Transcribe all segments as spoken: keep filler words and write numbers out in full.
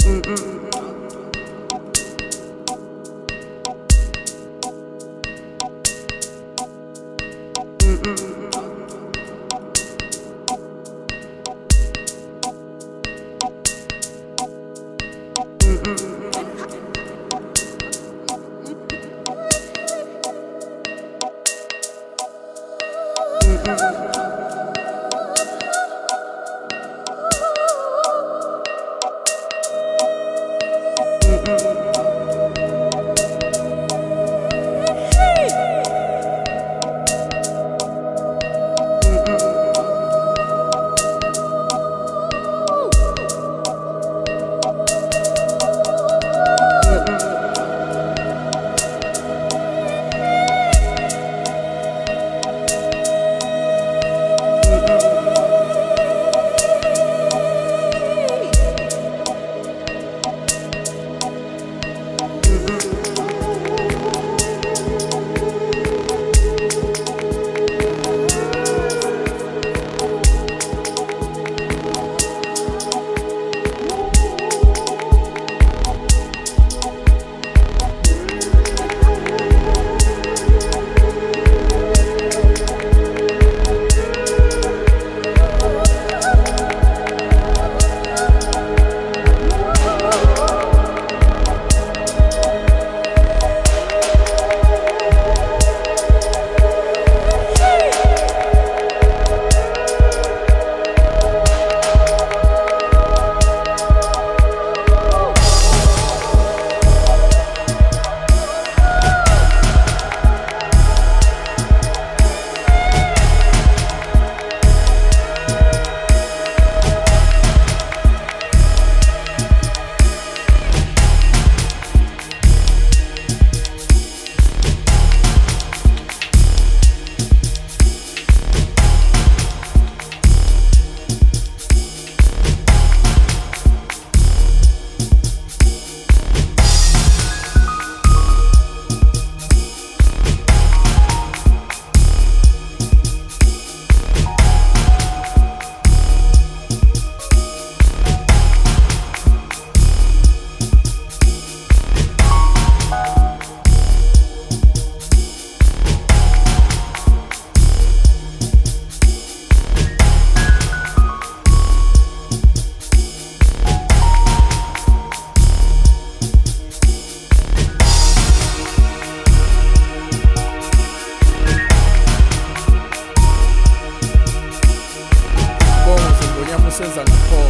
senza ngakho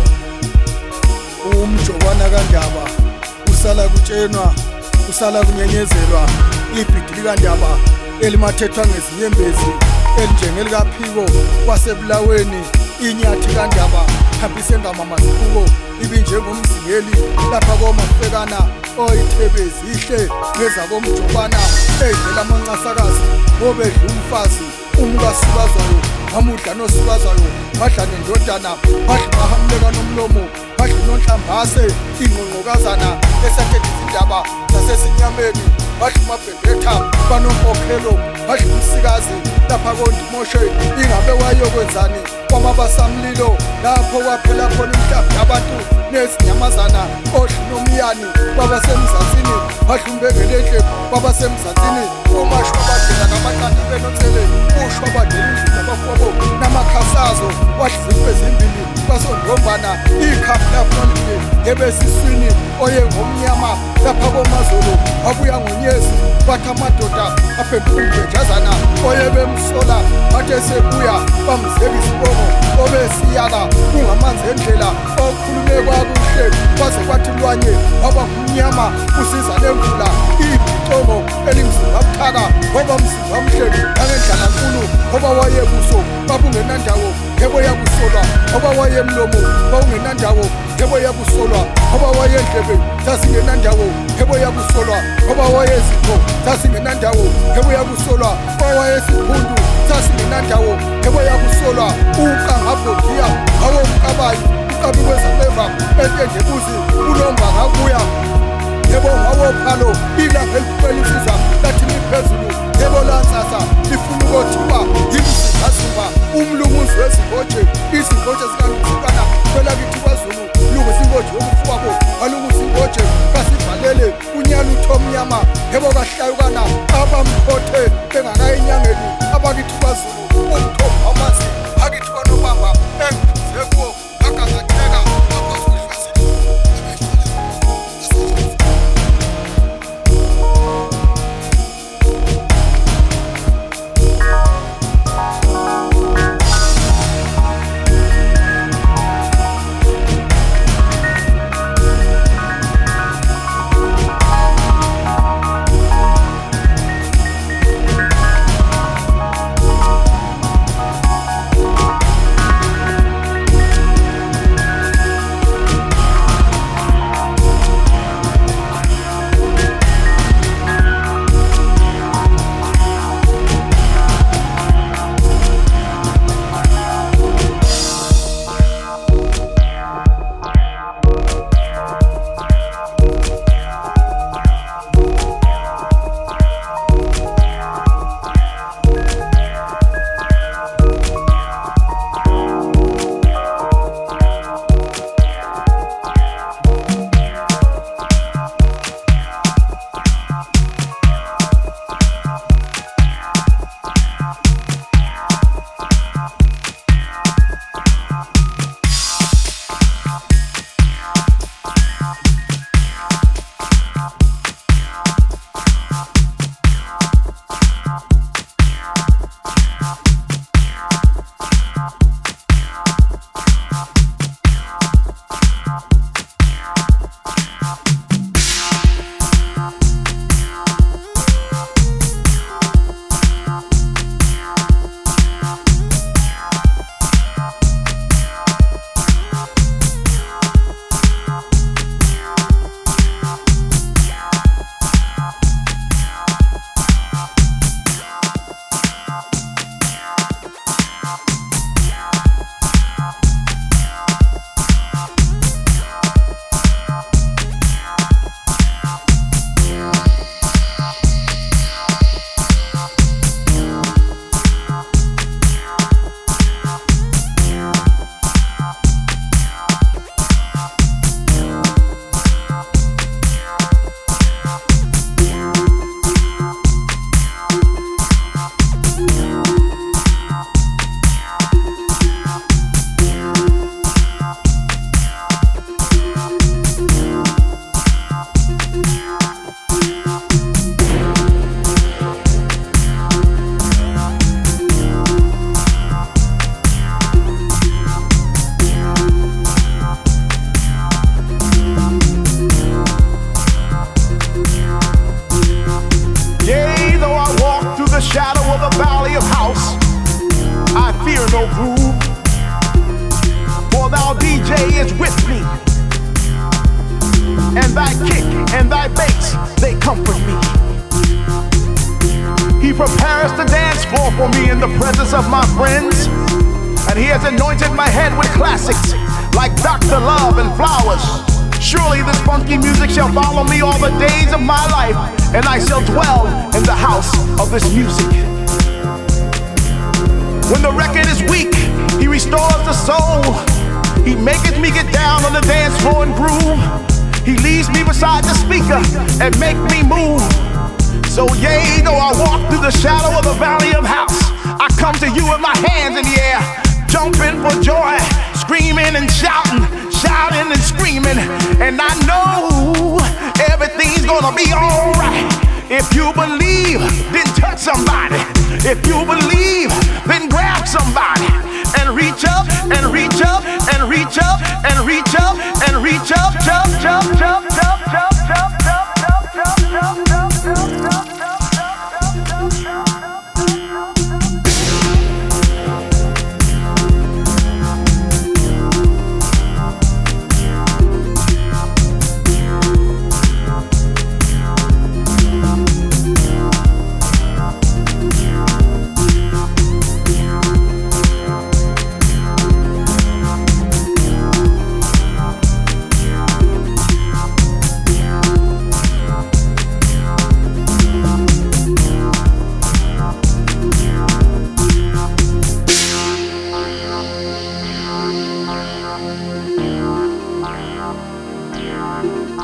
umjobana kaNdaba usala kutshenwa usala kunyenyezelwa ibhidi likaNdaba elimathethwa ngezinyembezi elinjengelikaPhiko wasebulaweni inyathi kaNdaba hambise ngamamazibuko ibinjengomzingeli lapha komafekana oyithebezi ihle ngezakomjobana edlela amancasakazi obedla umfazi umkasibazwayo amudla nosibazwayo badla nendodana badla bahamleka nomlomo badla nonhlambase ingqongqokazana esathethe izindaba zasesinyameni badla umabhebhetha banompokhelo badla umsikazi lapha kondimoshe ingabe wayokwenzani kwamabasamlilo lapho kwaphela khona umhlaba yabantu nezinyamazana odla nomyani kwabasemzanzini badla umbengelehle kwabasemzanzini umashwa badlela namaqanda benotsele ushwa badlela abafobo namakhasazo wadlizimpe ezimbili basondombana ikhapu lafonile ebesiswini oye ngomnyama lapha komazolo wabuya ngonyezi bathi amadoda aphenduka umbhejazana oye bemsola bathe sebuya bamzeka isibongo obesiyaka kungamanzi endlela okhulume kwakuhle kwaze kwathi lwanye waba kumnyama usiza lemvula ibhicomo elimzimba buthaka ngoba mzimba mhleli nangendlala nkulu ngoba wayebuso babungenandawo yebo yakusolwa ngoba wayemlomo babungenandawo yebo yakusolwa ngoba wayendlebe zasingenandawo yebo yakusolwa ngoba wayezipho zasingenandawo yebo yakusolwa ngoba wayesiphundu zasingenandawo yebo yakusolwa uqangabhodiya awo mkabayi uqabi kwezameva entenjebuzi unomba ngakuya yebo ngawophalo ilapha eliqelisiza lathi liphezulu yebo lansasa lifuna ukothiwa yimzimazimba umlunguzi wezingoje izingoje zikalungisukana kwelakithi kwaZulu lungu izingoje yokufuwabo alungu unyala uthomnyama yebo kahlawukana abamkhothe bengakayinyangeni abakithi kwaZulu umthombo amazi akithi kwanobamba engizekuwo agangatheka and make me move. So yea, though I walk through the shadow of the valley of house, I come to you with my hands in the air, jumping for joy, screaming and shouting, shouting and screaming. And I know everything's gonna be alright. If you believe, then touch somebody. If you believe, then grab somebody and reach up and reach up and reach up and reach up and reach up, jump, jump, jump, jump, jump, jump, jump, jump, jump, jump, jump, jump, jump.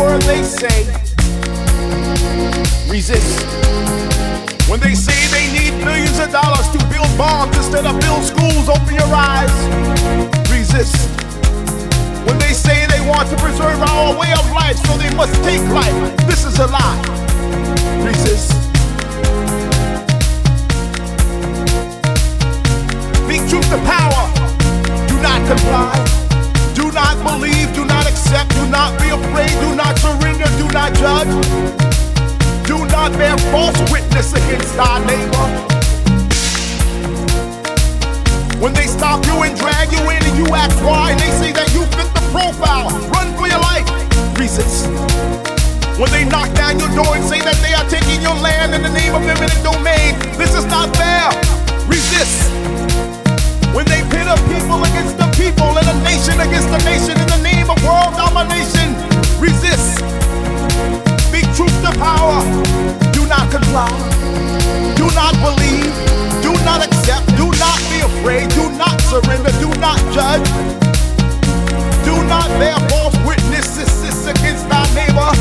word they say. Resist. When they say they need millions of dollars to build bombs instead of build schools, open your eyes. Resist. When they say they want to preserve our way of life, so they must take life, this is a lie. Resist. Speak truth to power. Do not comply. Do not believe. Do not accept. Do not be afraid. Do not surrender. Do not judge. Do not bear false witness against thy neighbor. When they stop you and drag you in and you ask why, and they say that you fit the profile, run for your life. Resist. When they knock down your door and say that they are taking your land in the name of eminent domain, this is not fair. Resist. When they pit a people against the people and a nation against the nation in the name of world domination, resist. Speak truth to power. Do not comply. Do not believe. Do not accept. Do not be afraid. Do not surrender. Do not judge. Do not bear false witnesses against thy neighbor.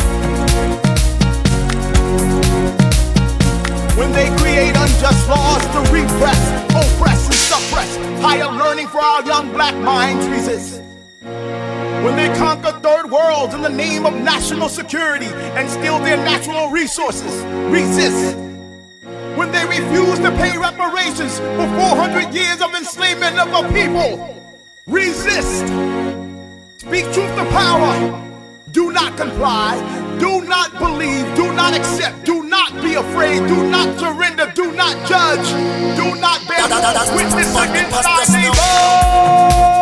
When they create unjust laws to repress, oppress, and suppress higher learning for our young black minds, resist. When they conquer third worlds in the name of national security and steal their natural resources, resist. When they refuse to pay reparations for four hundred years of enslavement of a people, resist. Speak truth to power. Do not comply. Do not believe. Do not accept. Do not be afraid. Do not surrender. Do not judge. Do not bear false witness against thy neighbor.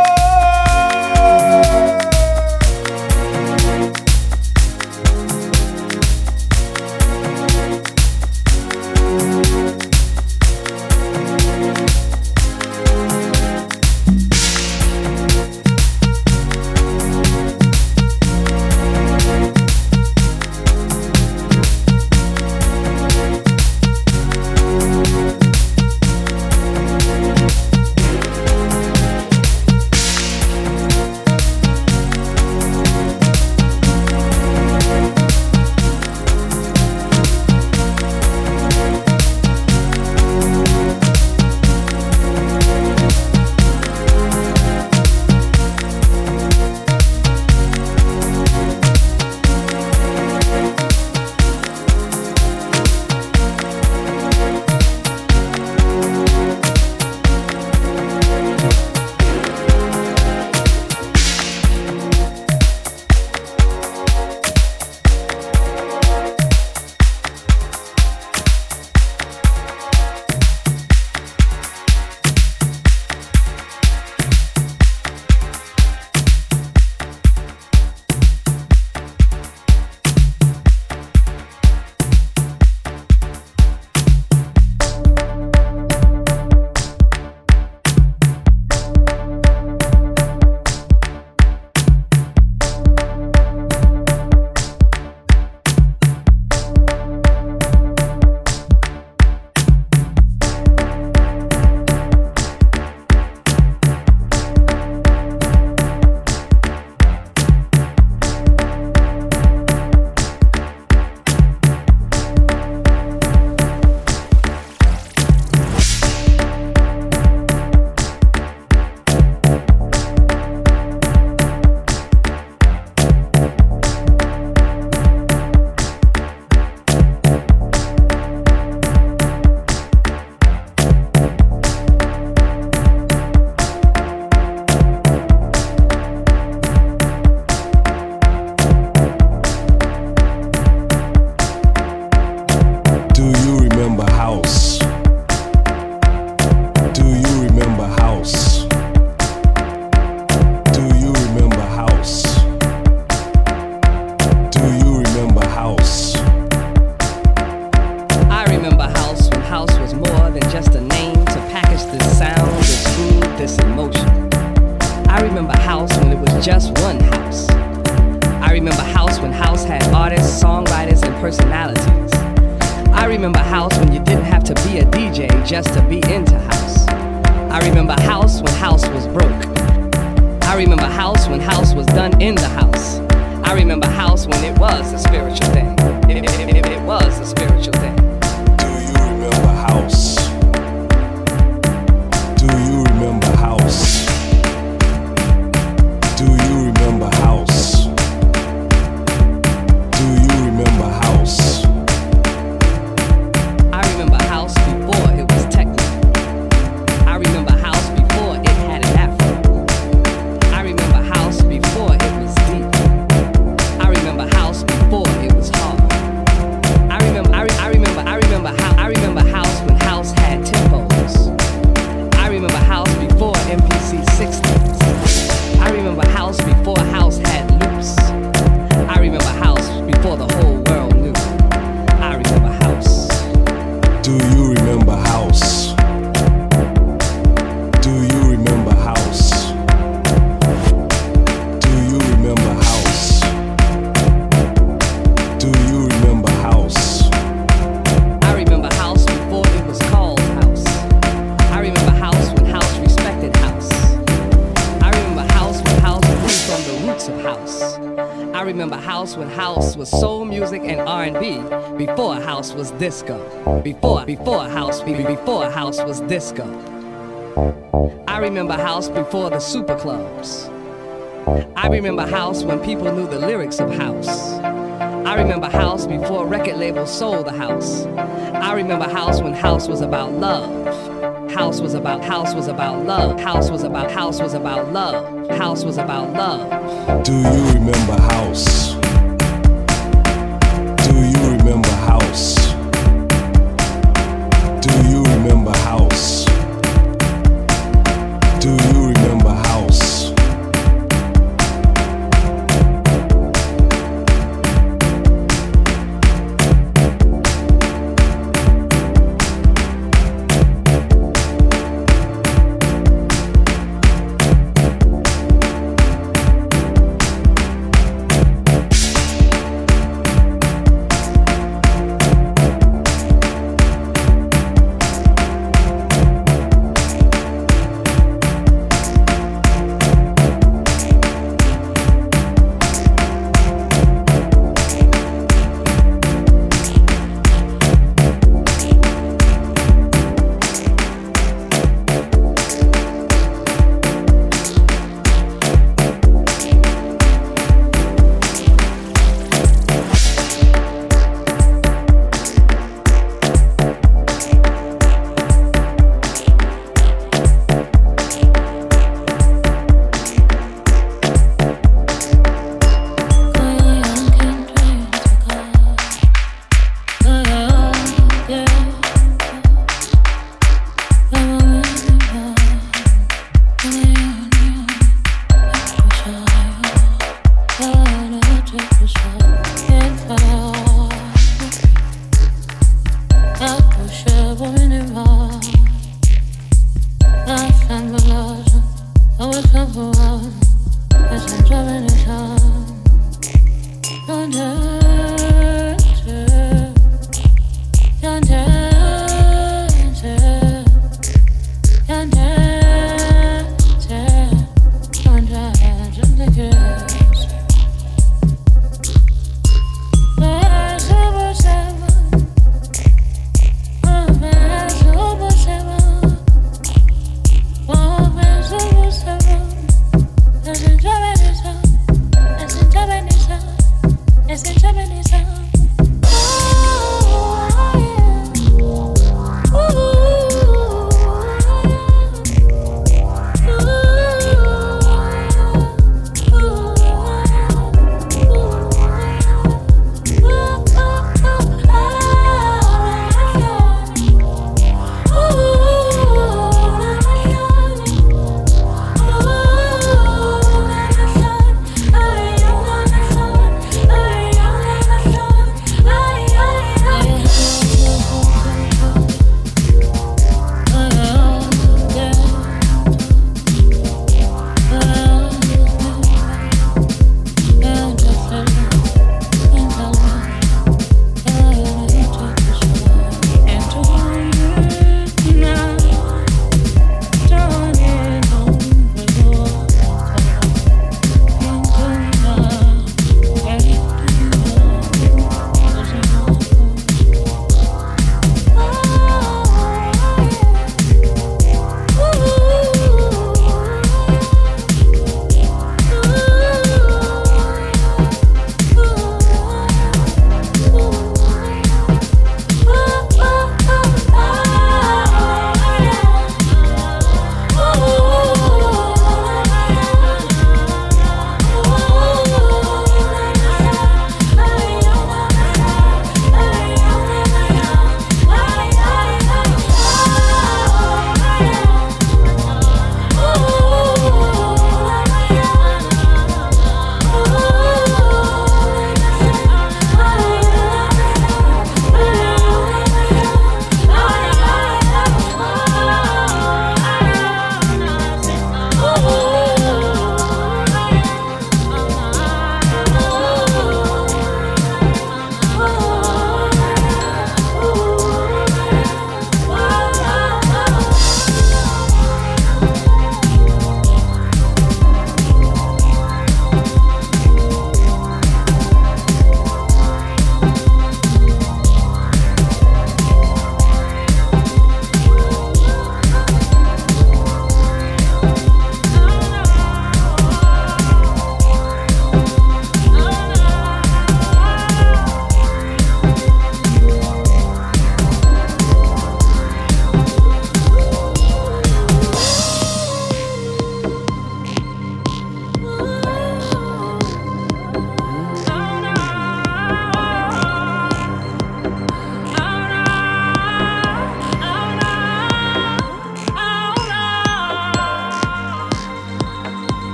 personalities. I remember house when you didn't have to be a D J just to be into house. I remember house when house was broke. I remember house when house was done in the house. I remember house when it was a spiritual thing. It, it, it, it was a spiritual thing. Do you remember house? Do you remember house? Do you remember house? Do you remember house? I remember house before it was techno. I remember house before it had an afro. I remember house before it was deep. I remember house before it was hard. I remember, I, re- I remember, I remember how, I remember house when house had tempos. I remember house before M P C sixties. I remember house before house had loops. I remember house before the whole world knew. I remember house. Do you remember house? Do you remember house? Do you remember house? Do you remember house? I remember house before it was called house. I remember house when house respected house. I remember house when house grew from the roots of house. I remember house when house was soul music and R and B before house was disco. Before, before house, be- before house was disco. I remember house before the super clubs. I remember house when people knew the lyrics of house. I remember house before record labels sold the house. I remember house when house was about love. House was about, house was about love. House was about, house was about love. House was about love. Do you remember house? Do you remember house? Do you remember house? Do you remember house?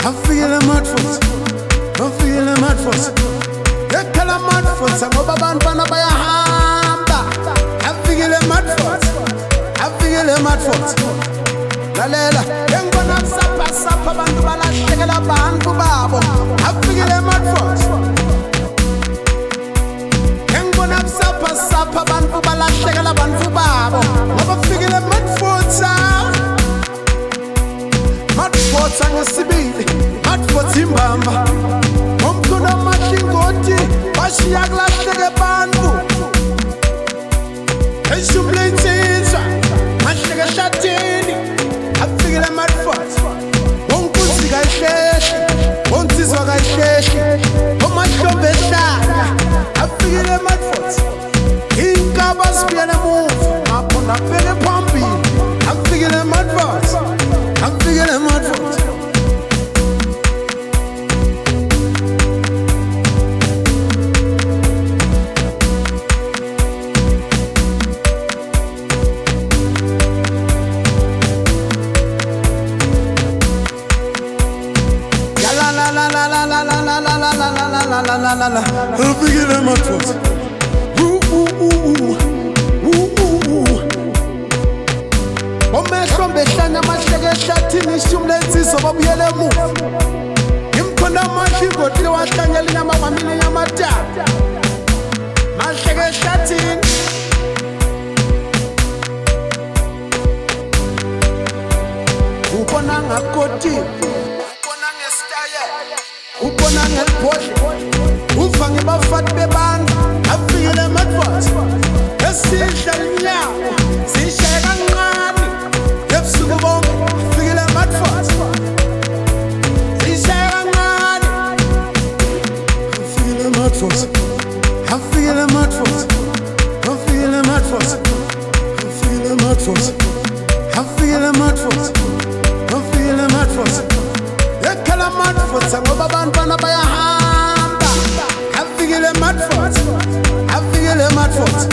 I feel a mad foot. I feel a mad foot. They call a mad foot. I'm over band band by a hamba. I feel a mad foot. I feel a mad foot. La lela. Then go na sapa sapa bandu bala shekela bandu babo. I feel a mad foot. Then go na sapa sapa bandu bala shekela bandu babo. I feel a mad foot. Mad foot ang sibili. Mad foot imbamba. Omkuna mashingoti. Mashiagla shege bandu. Eshubletiza. Mashege shatini. I feel a mad foot. One pussy guy shesh. One tizwa guy shesh. One macho besha. I feel a mad foot. In Kabas be a move. Mapona pele pampi. I feel a mad foot. I feel a mad foot. La la la, I feel a mad foot. Ooh ooh ooh ooh ooh ooh. Ome shombe shanya mashege shatini shumle tiso babu yele mu. Imkona mashigo tili washanya lina mama mine ya mata. Mashege shatini. Ukona ngakoti. Ukona ngestaye. Ukona ngepoli. Ufangi bafat beban, I feel a mad foot. Esisha nya, sisha ngani. Yepsugo bom, feel a mad foot. Sisha ngani. I feel a mad foot. I feel a mad foot. I feel a mad foot. I feel a mad foot. I feel a mad foot. I feel a mad foot. You call a mad foot, I'm over band band by a hand. I feel a mad foot. I feel a mad foot.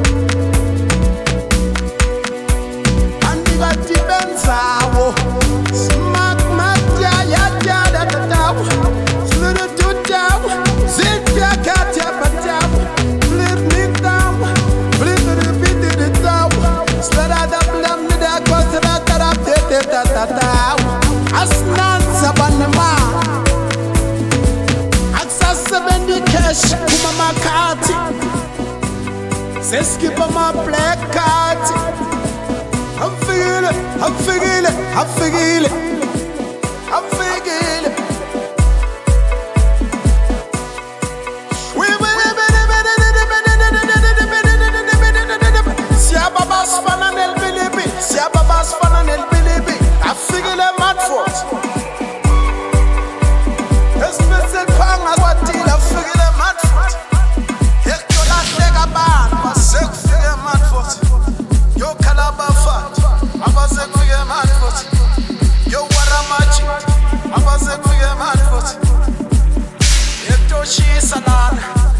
And if I depends how smack matia ya ya da da da. Little to down, sit ya cat ya patam. Flip me down, flip it bit it down. Slide out the blam me da cause da da da da da da. Asnan sabanema. seventy cash, kuma makati. Say skip on my black card. I feel it, I feel it, I feel it, I feel it. We Siababas fanan el bilibi, Siababas fanan el bilibi. I feel it, mad foot. Especially pang as what did I feel a mad foot. If you like take a band, I say feel a mad foot. Yo calabar fat, I was a feel a mad foot. Yo what a match, I was a feel a mad foot. If you she salan,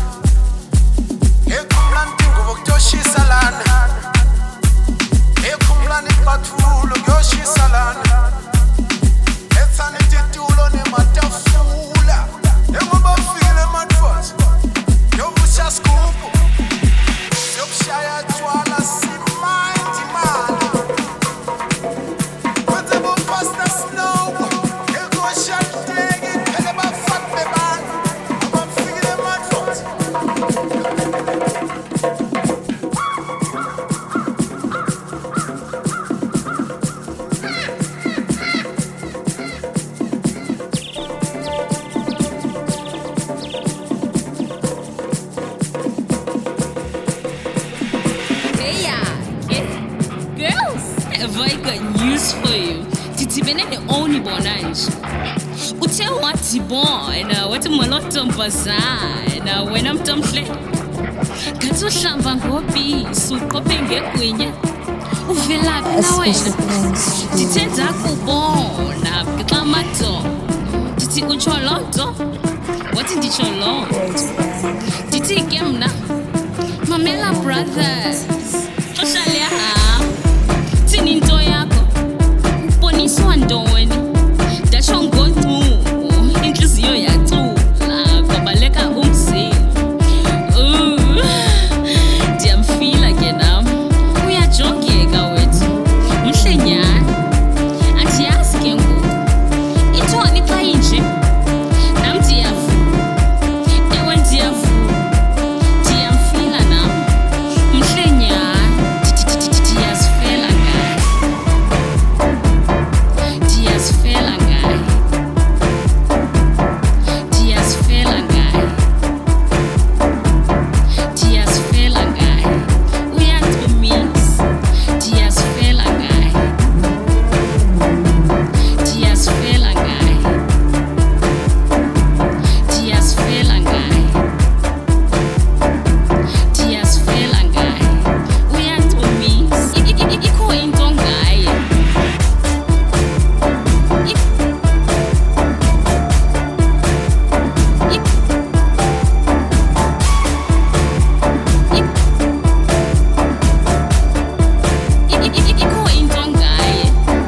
if you plan to go to she salan, if you plan to patrol, go she salan. It's an attitude on him at the fool. You mama feel a mad foot. You wish a scoop. You shy at twala see mighty man. Whatever past the snow, you go shot take it. You never fuck me man. You mama feel a mad foot. Boy, what a molotom bazaar. Now, when I'm dumb, Kato Shamba Gopi, Supopenge Queen. Uvela Nawes. Titenda Kubona, Gamato. Titi Ucholoto. What did you cholo? Titi Gemna. Mamela Brothers. Toshalia. Tinintoyako. Poniso and Doing. Dashon go to. ikho into ngaye.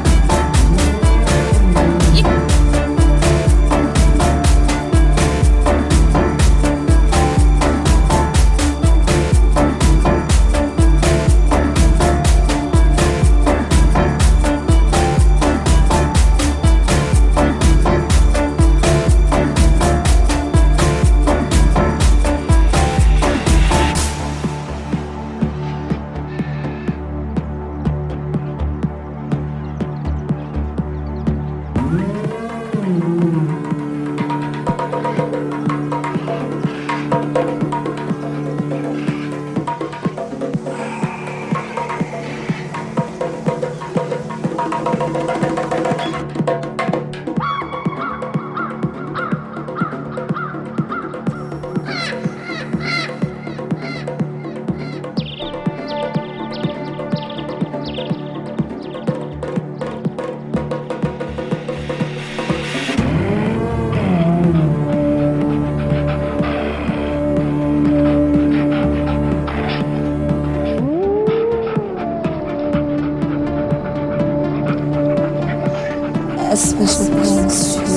A special thanks to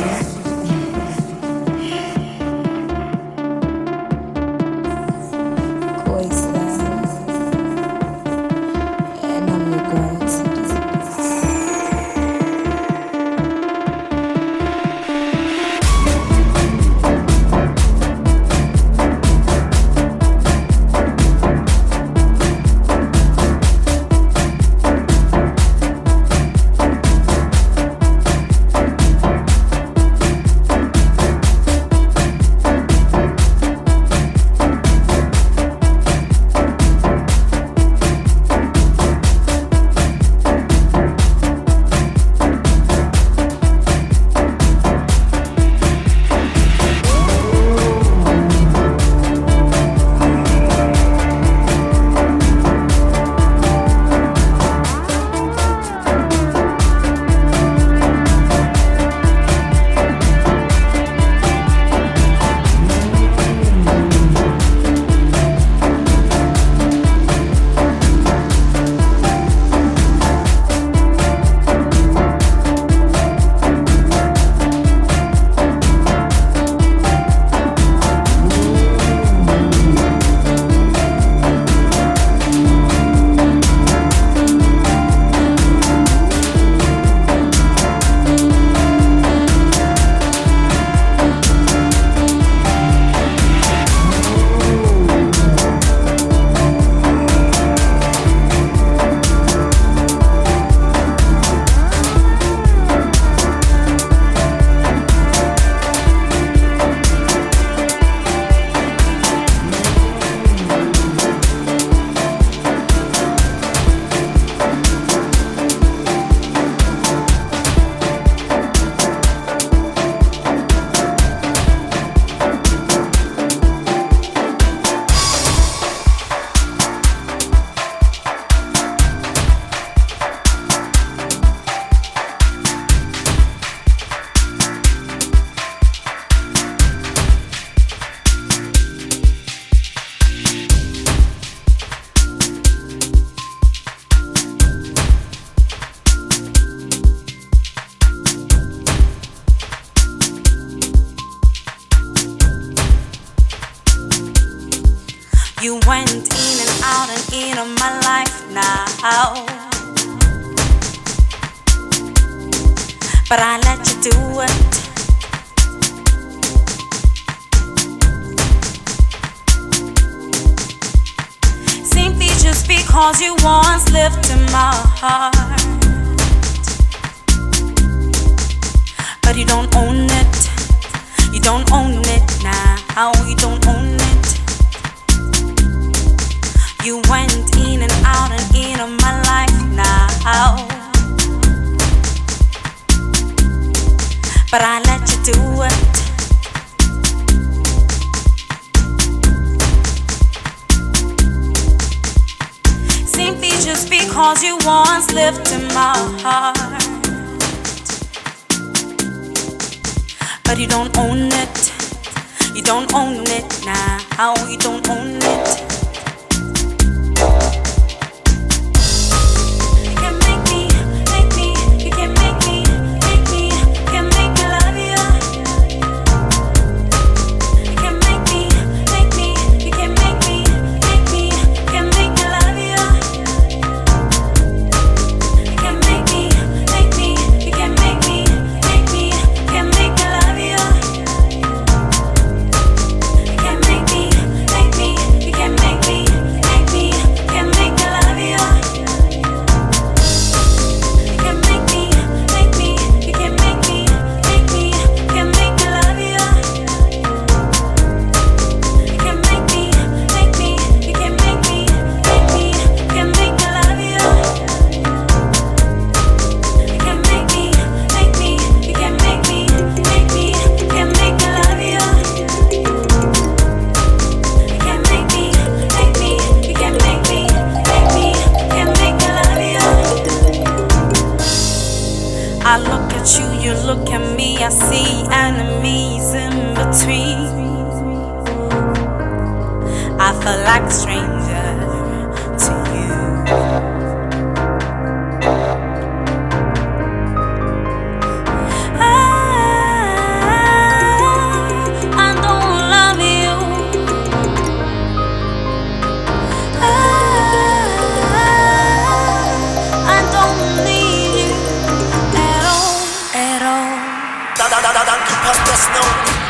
Koisland, and I'm your girl today. You went in and out and in of my life now, but I let you do it. Simply just because you once lived in my heart, but you don't own it. You don't own it now. You don't own it. You went in and out and in of my life now, but I let you do it. Simply just because you once lived in my heart, but you don't own it. You don't own it now. You don't own it. You look at me, I see enemies in between. I feel like a stranger to you. I, I don't love you. I, I don't need you at all, at all. Da da da da da, keep us the snow.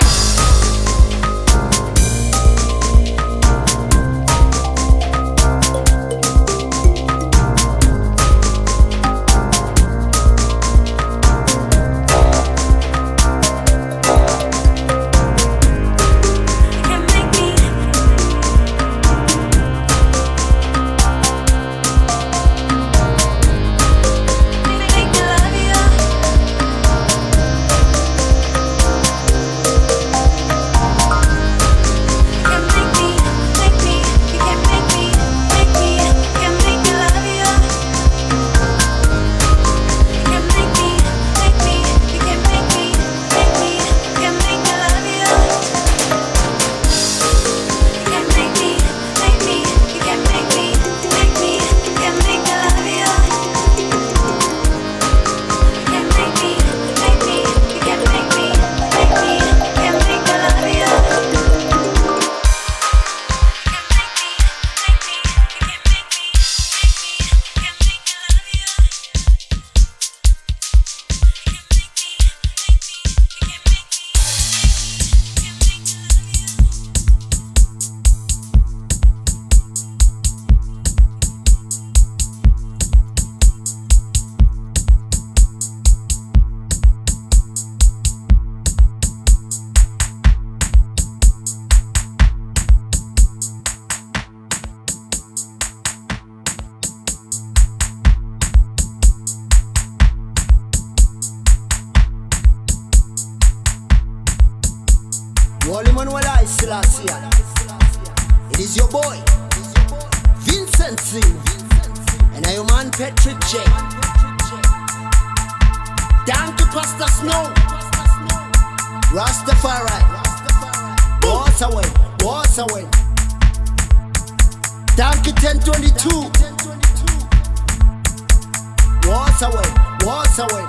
It is your boy, Vincent Singh, and I am man Patrick J. Down to Pastor Snow, Rastafari, what's away, what's away. Down to ten twenty-two, what's away, what's away.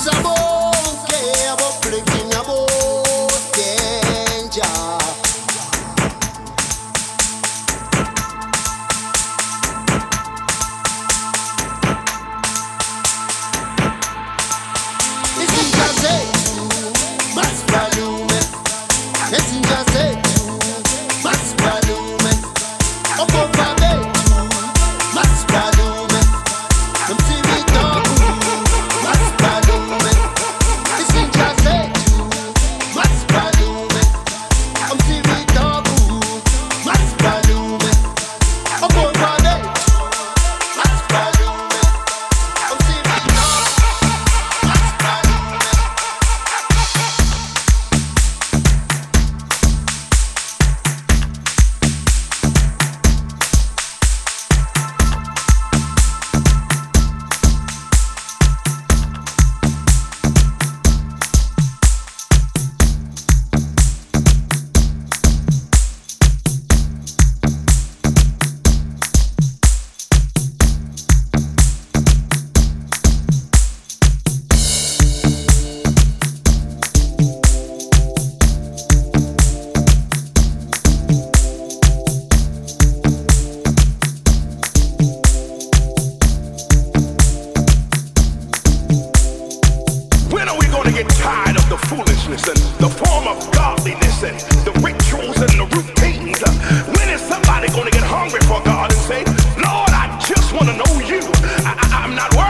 about care about flicking about danger. Messenger say mass volume. Messenger say mass volume. Up over there, mass volume. Come see me talk, mass volume. Messenger say mass volume. Come see me talk, mass volume. Up over there, mass volume. Come see me talk, mass volume. When are we going to get tired of the foolishness and the form of godliness and the rituals and the routines? Uh, When is somebody going to get hungry for God and say, Lord, I just want to know you. I, I, I'm not worried